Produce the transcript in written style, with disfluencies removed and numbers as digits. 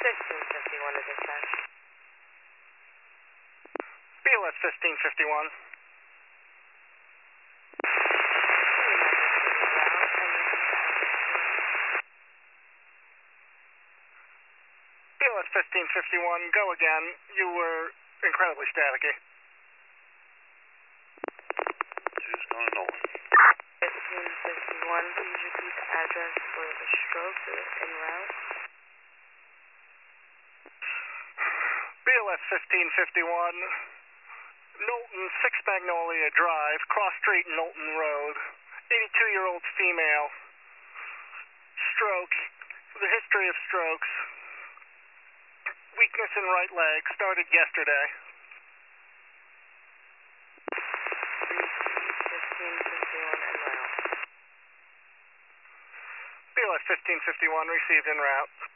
1551 to dispatch. BLS 1551. BLS 1551, go again. You were incredibly staticky. Who's going to Nolan? 1551, please repeat the address for the stroke en route. BLS 1551, Knowlton, 6 Magnolia Drive, Cross Street, Knowlton Road. 82-year-old female. Stroke. The history of strokes. Weakness in right leg. Started yesterday. 1551 en route. BLS 1551 received en route.